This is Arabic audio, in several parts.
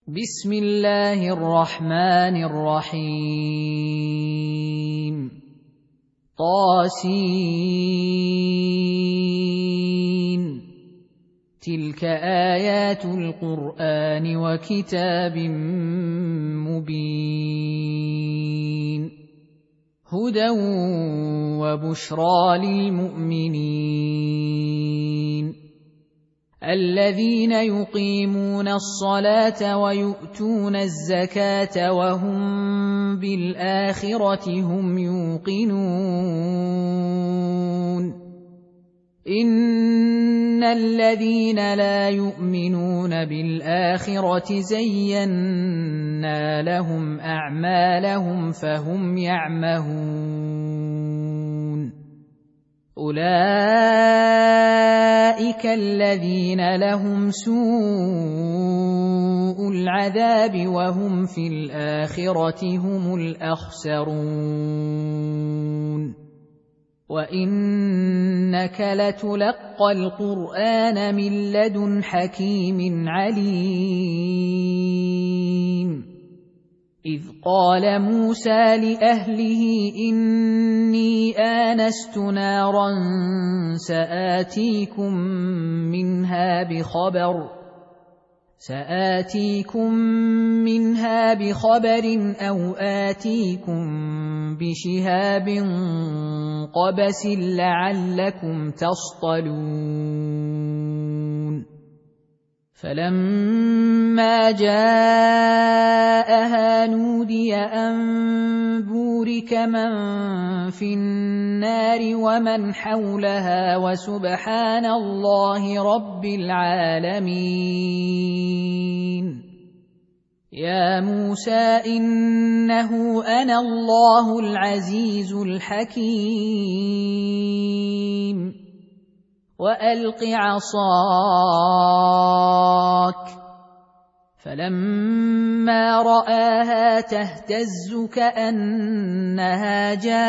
بسم الله الرحمن الرحيم طاسين تلك آيات القرآن وكتاب مبين هدى وبشرى للمؤمنين الذين يقيمون الصلاة ويؤتون الزكاة وهم بالآخرة هم يوقنون إن الذين لا يؤمنون بالآخرة زينا لهم أعمالهم فهم يعمهون أولئك الذين لهم سوء العذاب وهم في الآخرة هم الأخسرون وإنك لتلقى القرآن من لدن حكيم عليم إذ قال موسى لأهله إني آنست نارا سآتيكم منها بخبر أو آتيكم بشهاب قبس لعلكم تصطلون فلما جاءها نودي أن بورك من في النار ومن حولها وسبحان الله رب العالمين يا موسى إنه أنا الله العزيز الحكيم وألق عصاك فلما رآها تهتز كأنها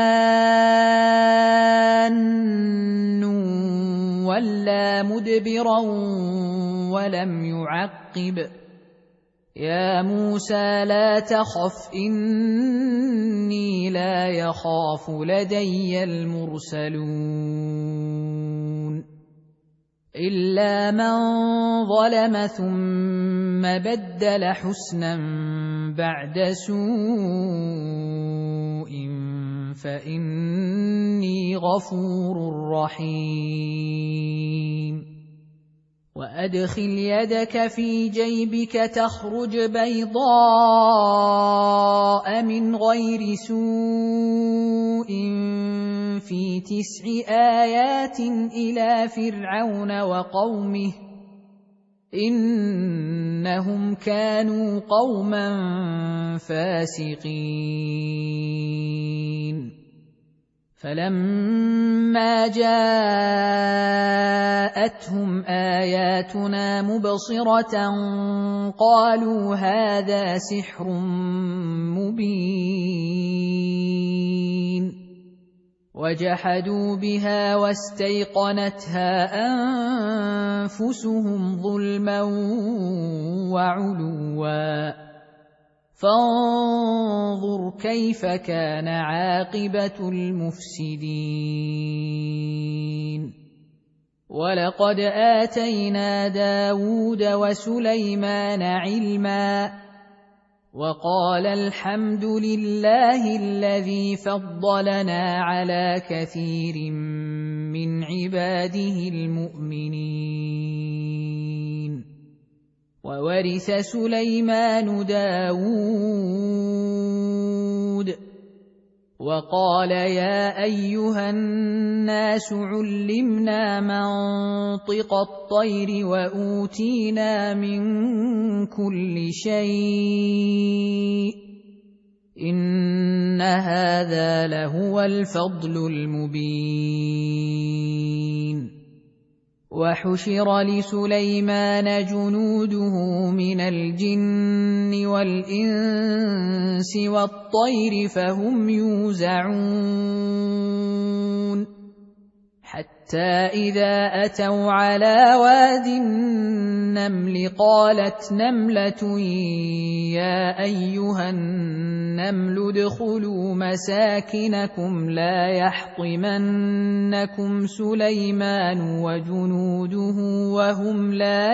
جان ولا مدبرا ولم يعقب يا موسى لا تخف إني لا يخاف لدي المرسلون إلا من ظلم ثم بدل حسنا بعد سوء فإني غفور رحيم وأدخل يدك في جيبك تخرج بيضاء من غير سوء في 9 آيات إلى فرعون وقومه إنهم كانوا قوما فاسقين فلما جاءتهم آياتنا مبصرة قالوا هذا سحر مبين وجحدوا بها واستيقنتها أنفسهم ظلما وعلوا فانظر كيف كان عاقبة المفسدين ولقد آتينا داود وسليمان علما وقال الحمد لله الذي فضلنا على كثير من عباده المؤمنين وورث سليمان داود وقال يا أيها الناس علمنا منطق الطير وأوتينا من كل شيء إن هذا لهو الفضل المبين وحشر لسليمان جنوده من الجن والإنس والطير فهم يوزعون حتى حتى إذا أتوا على واد النمل قالت نملة يا أيها النمل ادخلوا مساكنكم لا يحطمنكم سليمان وجنوده وهم لا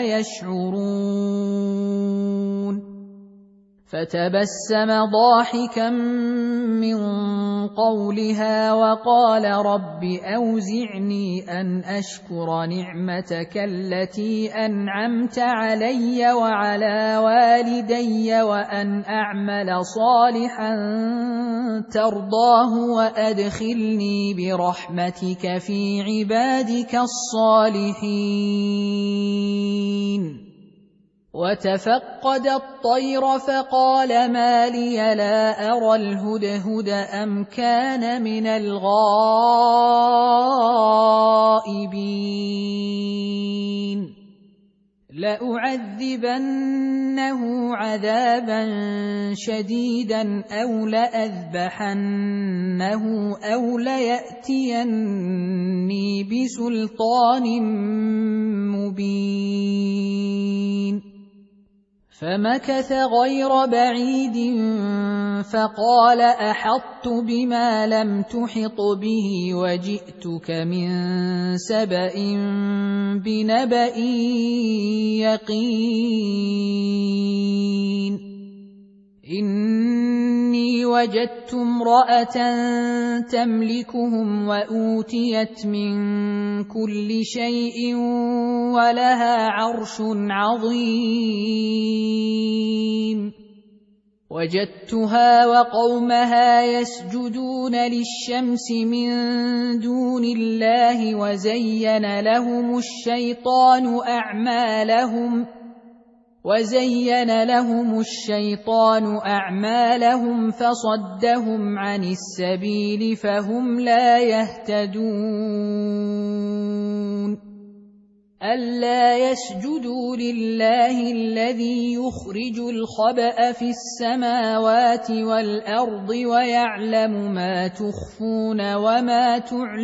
يشعرون فتبسم ضاحكا من قولها وقال رب أوزعني أن أشكر نعمتك التي أنعمت علي وعلى والدي وأن أعمل صالحا ترضاه وأدخلني برحمتك في عبادك الصالحين وتفقد الطير فقال ما لي لا أرى الهدهد أم كان من الغائبين لأعذبنه عذابا شديدا أو لأذبحنه أو ليأتيني بسلطان مبين فمكث غير بعيد فقال أحطت بما لم تحط به وجئتك من سبأ بنبأ يقين إني وجدت امرأة تملكهم وأوتيت من كل شيء ولها عرش عظيم وجدتها وقومها يسجدون للشمس من دون الله وزين لهم الشيطان أعمالهم فصدهم عن السبيل فهم لا يهتدون ألا يسجدوا لله الذي يخرج الخبأ في السماوات والأرض ويعلم ما تخفون وما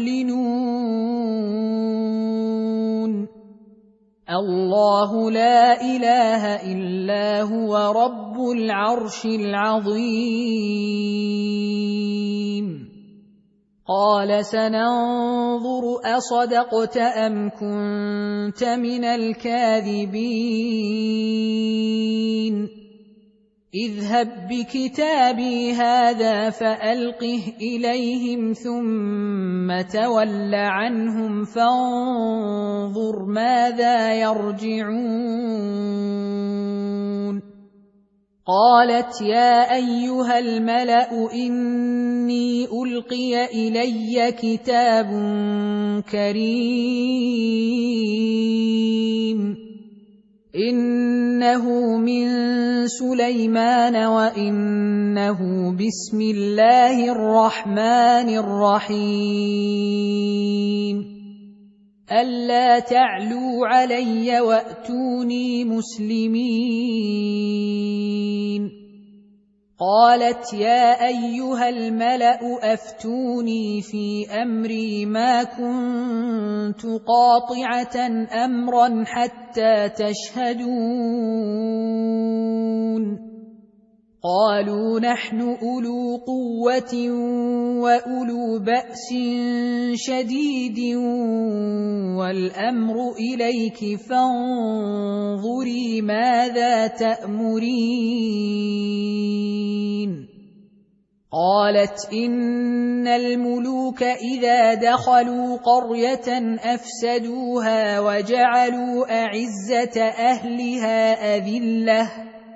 تعلنون الله لا إله إلا هو رب العرش العظيم قال سننظر أصدقت أم كنت من الكاذبين اذهب بكتابي هذا فألقه إليهم ثم تول عنهم فانظر ماذا يرجعون قالت يا أيها الملأ إني ألقي إلي كتاب كريم إنه من سليمان وإنه بسم الله الرحمن الرحيم ألا تعلوا علي وأتوني مسلمين قالت يا أيها الملأ أفتوني في أمري ما كنت قاطعة أمرا حتى تشهدون قالوا نحن أولو قوة وأولو بأس شديد والأمر إليك فانظري ماذا تأمرين قالت إن الملوك إذا دخلوا قرية أفسدوها وجعلوا أعزة أهلها أذلة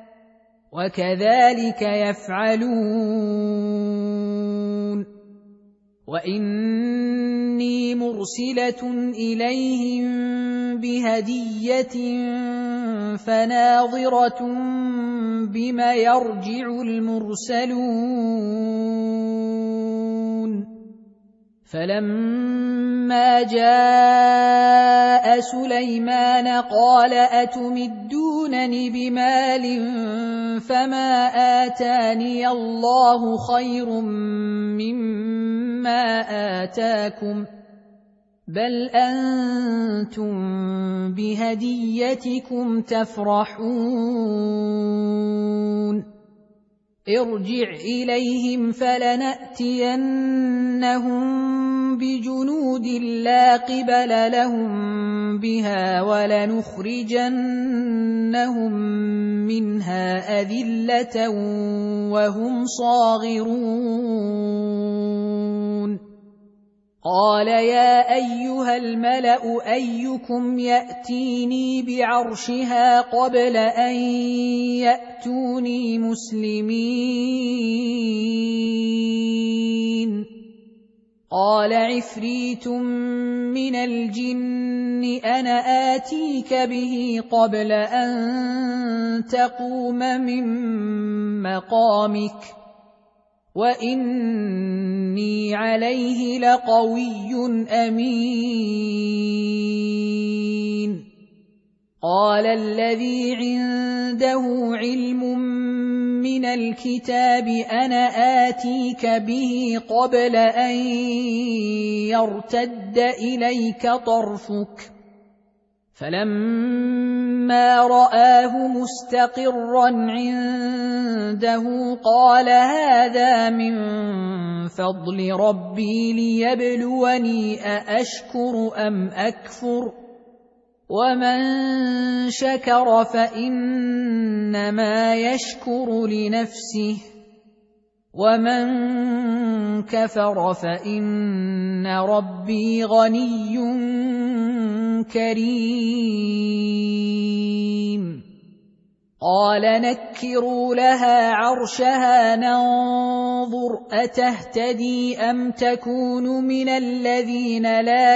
وكذلك يفعلون وإني مرسلة إليهم بهدية فناظرة بما يرجع المرسلون فلما جاء سليمان قال أتمدونني بمال فما آتاني الله خير مما آتاكم بل أنتم بهديتكم تفرحون ارجع إليهم فلنأتينهم بجنود لا قبل لهم بها ولنخرجنهم منها أذلة وهم صاغرون قال يا أيها الملأ أيكم يأتيني بعرشها قبل أن يأتوني مسلمين قال عفريت من الجن أنا آتيك به قبل أن تقوم من مقامك وإني عليه لقوي أمين قال الذي عنده علم من الكتاب أنا آتيك به قبل أن يرتد إليك طرفك فلما رآه مستقرا عنده قال هذا من فضل ربي ليبلوني أأشكر أم أكفر ومن شكر فإنما يشكر لنفسه ومن كفر فإن ربي غني كريم قال نكروا لها عرشها ننظر أتهتدي أم تكون من الذين لا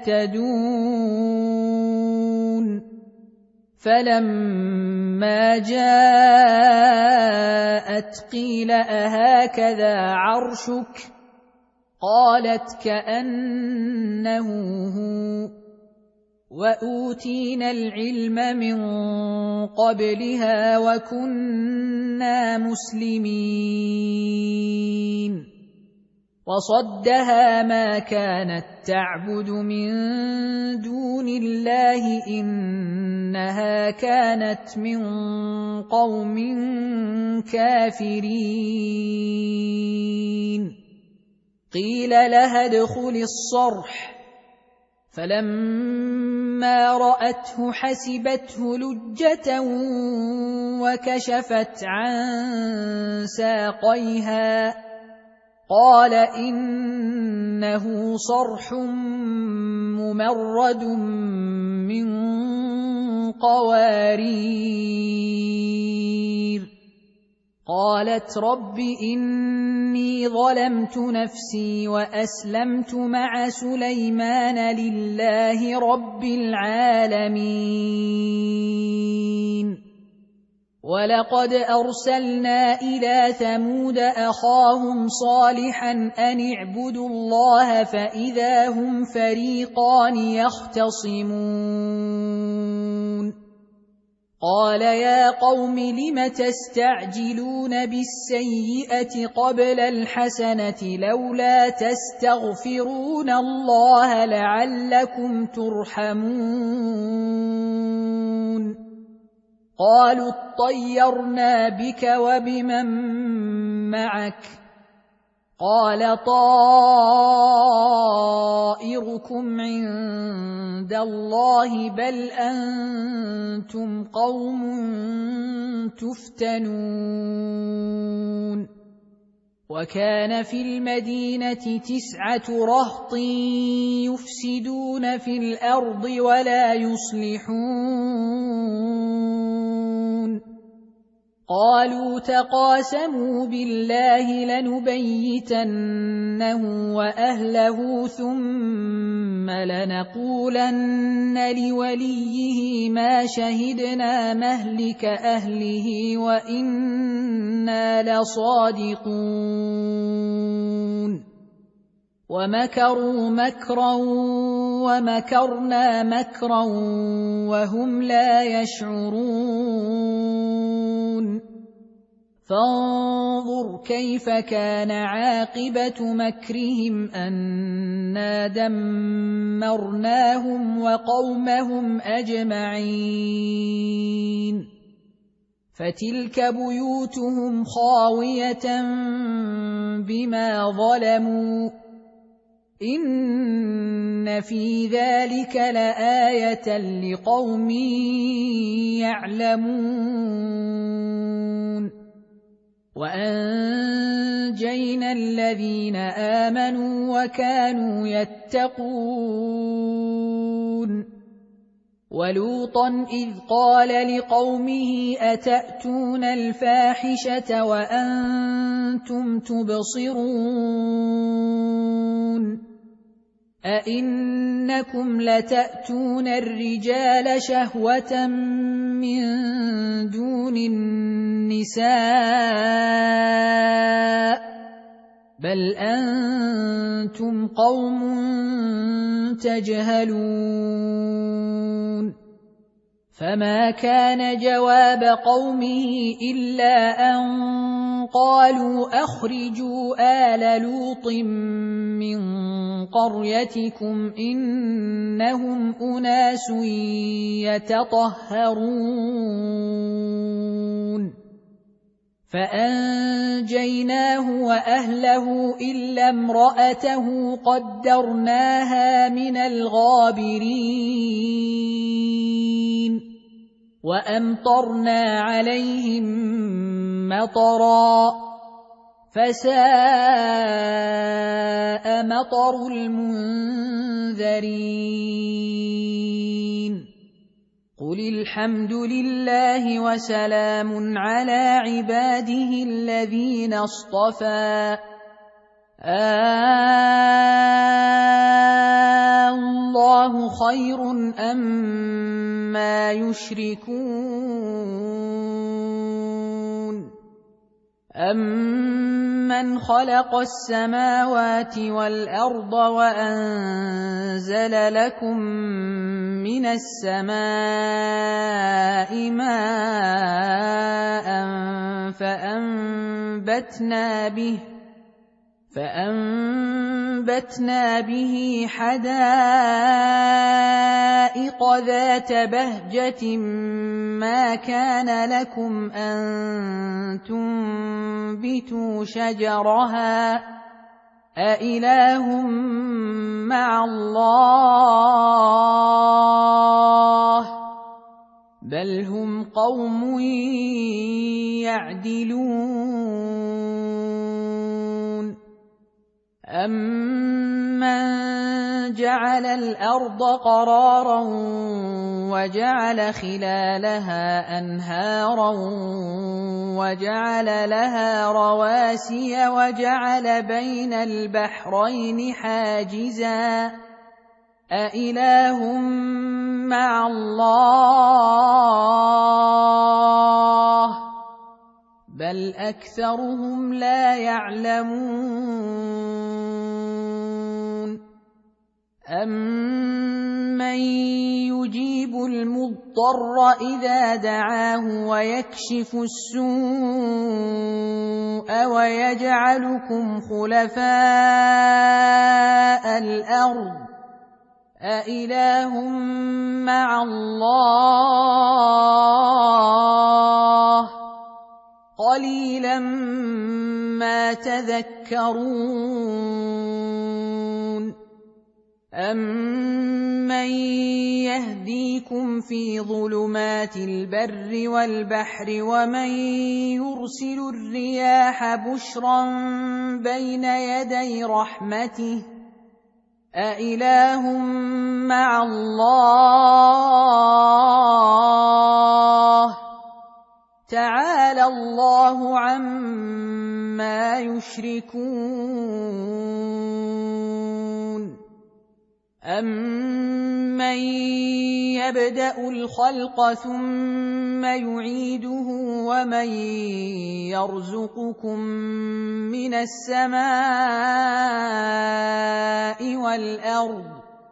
يهتدون فلما جاءت قيل أهكذا عرشك قالت كأنه هو وأوتينا العلم من قبلها وكنا مسلمين وصدها ما كانت تعبد من دون الله إنها كانت من قوم كافرين قيل لها ادخل الصرح فلما رأته حسبته لجة وكشفت عن ساقيها قال إنه صرح ممرد من قوارير قالت رب إني ظلمت نفسي وأسلمت مع سليمان لله رب العالمين ولقد أرسلنا إلى ثمود أخاهم صالحا أن اعبدوا الله فإذا هم فريقان يختصمون قال يا قوم لم تستعجلون بالسيئة قبل الحسنة لولا تستغفرون الله لعلكم ترحمون قالوا اطيرنا بك وبمن معك قال طائركم عند الله بل أنتم قوم تفتنون وكان في المدينة 9 رهط يفسدون في الأرض ولا يصلحون قالوا تقاسموا بالله لنبيتنه وأهله ثم لنقولن لوليه ما شهدنا مهلك أهله وإنا لصادقون ومكروا مكرا ومكرنا مكرا وهم لا يشعرون فانظر فانظر كيف كان عاقبة مكرهم أنا دمرناهم وقومهم أجمعين فتلك بيوتهم خاوية بما ظلموا إن في ذلك لآية لقوم يعلمون وأنجينا الذين آمنوا وكانوا يتقون ولوطا إذ قال لقومه أتأتون الفاحشة وأنتم تبصرون أئنكم لتأتون الرجال شهوة من دون النساء بل أنتم قوم تجهلون فما كان جواب قومه إلا أن قالوا أخرجوا آل لوط من قريتكم إنهم أناس يتطهرون فأنجيناه وأهله إلا امرأته قدرناها من الغابرين وأمطرنا عليهم مطرا فساء مطر المنذرين قل الحمد لله وسلام على عباده الذين اصطفى الله خير أما يشركون أمن خلق السماوات والأرض وأنزل لكم من السماء ماء فأنبتنا به حدائق ذات بهجة ما كان لكم أن تنبتوا شجرها أإله مع الله بل هم قوم يعدلون أمن جعل الأرض قرارا وجعل خلالها أنهارا وجعل لها رواسي وجعل بين البحرين حاجزا أإله مع الله بل أكثرهم لا يعلمون أمن يجيب المضطر إذا دعاه ويكشف السوء ويجعلكم خلفاء الأرض أإله مع الله قليلا ما تذكرون أمن يهديكم في ظلمات البر والبحر ومن يرسل الرياح بشرا بين يدي رحمته أإله مع الله تعالى الله عما يشركون أمن يبدأ الخلق ثم يعيده ومن يرزقكم من السماء والأرض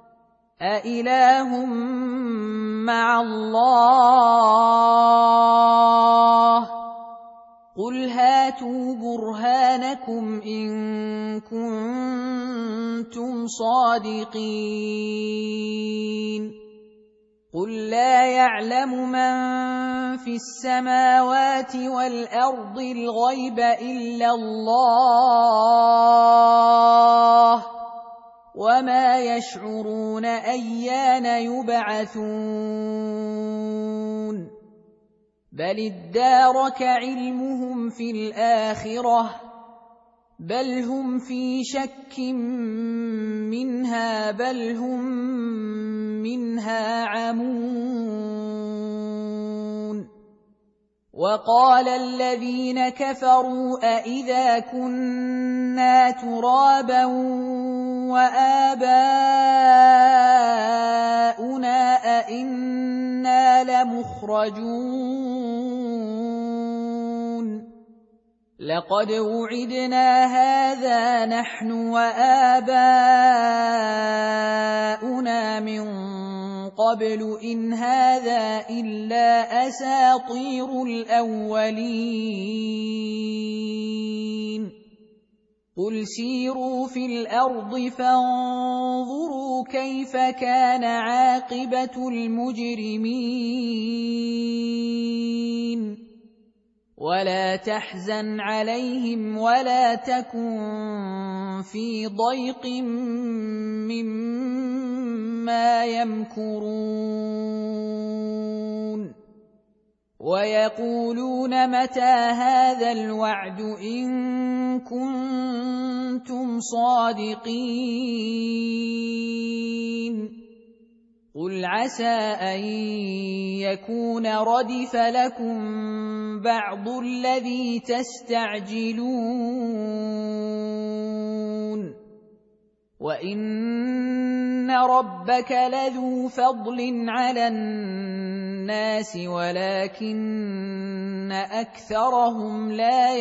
أإله مع الله قُلْ هَاتُوا بُرْهَانَكُمْ إِن كُنتُمْ صَادِقِينَ قُل لَّا يَعْلَمُ مَن فِي السَّمَاوَاتِ وَالْأَرْضِ الْغَيْبَ إِلَّا اللَّهُ وَمَا يَشْعُرُونَ أَيَّانَ يُبْعَثُونَ بَلِ ادَّارَكَ عِلْمُهُمْ فِي الْآخِرَةِ بَلْ هُمْ فِي شَكٍّ مِّنْهَا بَلْ هُمْ مِنْهَا عَمُونَ وَقَالَ الَّذِينَ كَفَرُوا أَإِذَا كُنَّا تُرَابًا وَآبَاؤُنَا أَإِنَّا لَمُخْرَجُونَ لَقَدْ وُعِدْنَا هَٰذَا نَحْنُ وَآبَاؤُنَا مِن قَبْلُ إِنْ هَٰذَا إِلَّا أَسَاطِيرُ الْأَوَّلِينَ قُلْ سِيرُوا فِي الْأَرْضِ فَانظُرُوا كَيْفَ كَانَ عَاقِبَةُ الْمُجْرِمِينَ وَلَا تَحْزَنْ عَلَيْهِمْ وَلَا تَكُن فِي ضَيْقٍ مِّمَّا يَمْكُرُونَ وَيَقُولُونَ مَتَىٰ هَٰذَا الْوَعْدُ إِن كُنتُمْ صَادِقِينَ قُلْ عَسَىٰ أَن يَكُونَ رَدِفَ لَكُم بَعْضُ الَّذِي تَسْتَعْجِلُونَ وَإِنَّ رَبَّكَ لَذُو فَضْلٍ عَلَى النَّاسِ وَلَٰكِنَّ أَكْثَرَهُمْ لَا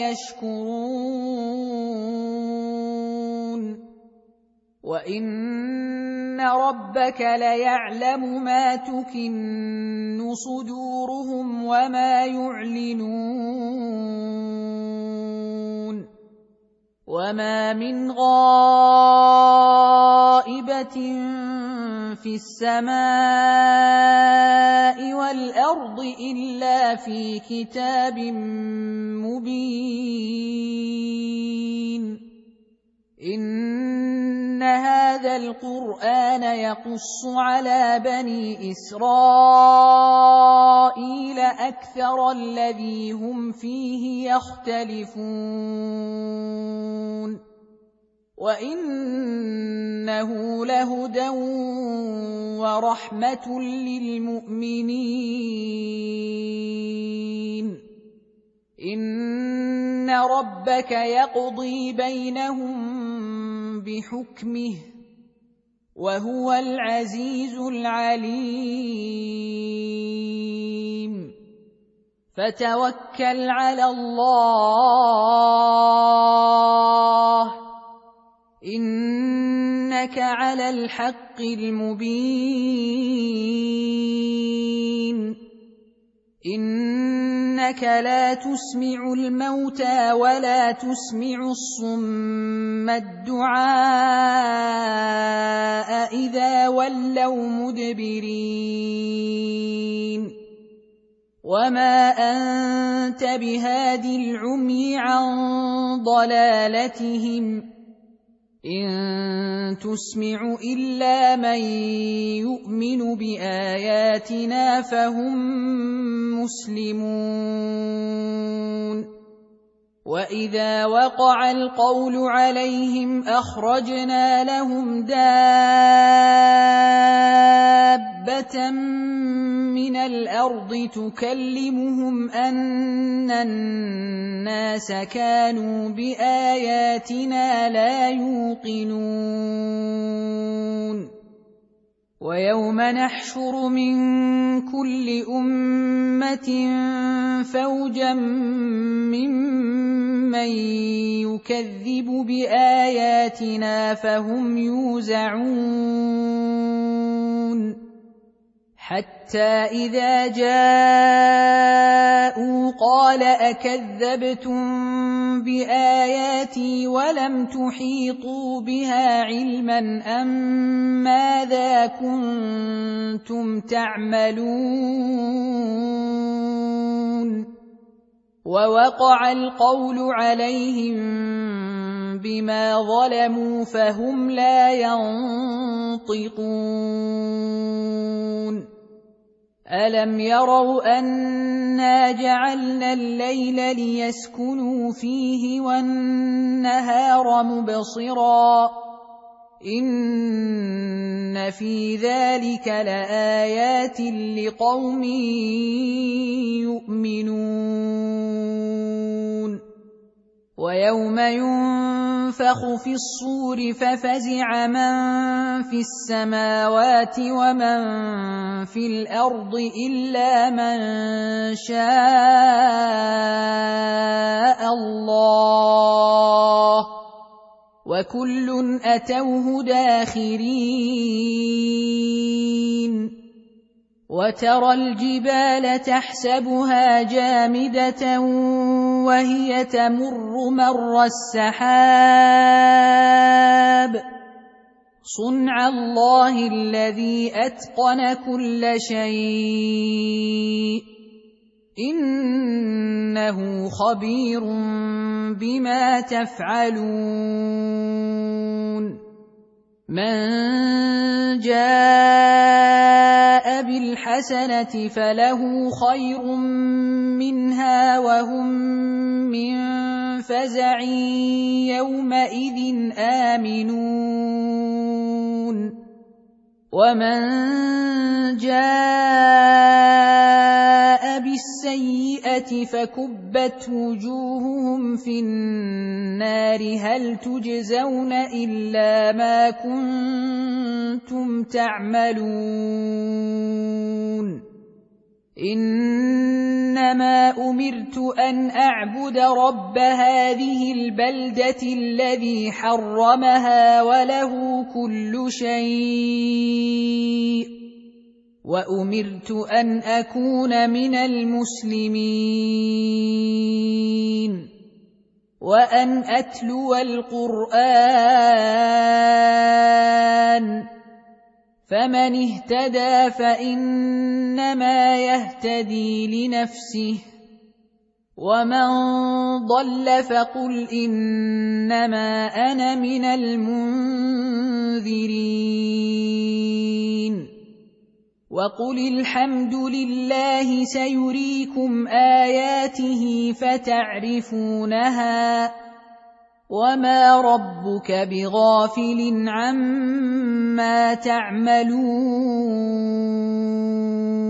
يَشْكُرُونَ وَإِنَّ رَبَّكَ لَيَعْلَمُ مَا تُكِنُّ صُدُورُهُمْ وَمَا يُعْلِنُونَ وَمَا مِنْ غَائِبَةٍ فِي السَّمَاءِ وَالْأَرْضِ إِلَّا فِي كِتَابٍ مُّبِينٍ إِنَّ هَٰذَا الْقُرْآنَ يَقُصُّ عَلَىٰ بَنِي إِسْرَائِيلَ أَكْثَرَ الَّذِي هُمْ فِيهِ يَخْتَلِفُونَ وَإِنَّهُ لَهُدًى وَرَحْمَةٌ لِّلْمُؤْمِنِينَ إِنَّ رَبَّكَ يَقْضِي بَيْنَهُم بِحُكْمِهِ وَهُوَ الْعَزِيزُ الْعَلِيمُ فَتَوَكَّلْ عَلَى اللَّهِ إِنَّكَ عَلَى الْحَقِّ الْمُبِينِ إِنَّكَ لَا تُسْمِعُ الْمَوْتَىٰ وَلَا تُسْمِعُ الصُّمَّ الدُّعَاءَ إِذَا وَلَّوْا مُدْبِرِينَ وَمَا أَنتَ بِهَادِ الْعُمْيِ عَن ضَلَالَتِهِمْ إِن تُسْمِعُ إِلَّا مَن يُؤْمِنُ بِآيَاتِنَا فَهُم مُّسْلِمُونَ وَإِذَا وَقَعَ الْقَوْلُ عَلَيْهِمْ أَخْرَجْنَا لَهُمْ دَابَّةً مِّنَ الْأَرْضِ تُكَلِّمُهُمْ أَنَّ النَّاسَ كَانُوا بِآيَاتِنَا لَا يُوقِنُونَ وَيَوْمَ نَحْشُرُ مِن كُلِّ أُمَّةٍ فَوْجًا مِّمَّن يُكَذِّبُ بِآيَاتِنَا فَهُمْ يُوزَعُونَ حَتَّىٰ إِذَا جَاءُوا قال أكذبتم بآياتي ولم تحيطوا بها علما أم ماذا كنتم تعملون ووقع القول عليهم بما ظلموا فهم لا ينطقون ألم يروا أنا جعلنا الليل ليسكنوا فيه والنهار مبصرا إن في ذلك لآيات لقوم يؤمنون ويوم ينفخ في الصور ففزع من في السماوات ومن في الأرض إلا من شاء الله وكل أتوه داخرين وترى الجبال تحسبها جامدة وهي تمر مر السحاب صنع الله الذي أتقن كل شيء إنه خبير بما تفعلون من جاء بالحسنة فله خير منها وهم من فزع يومئذ آمنون ومن جاء بالسيئة فكبت وجوههم في النار هل تجزون إلا ما كنتم تعملون إنما أمرت أن أعبد رب هذه البلدة الذي حرمها وله كل شيء وأمرت أن أكون من المسلمين وأن أتلو القرآن فمن اهتدى فإنما يهتدي لنفسه ومن ضل فقل إنما أنا من المنذرين وقل الحمد لله سيريكم آياته فتعرفونها وما ربك بغافل عما تعملون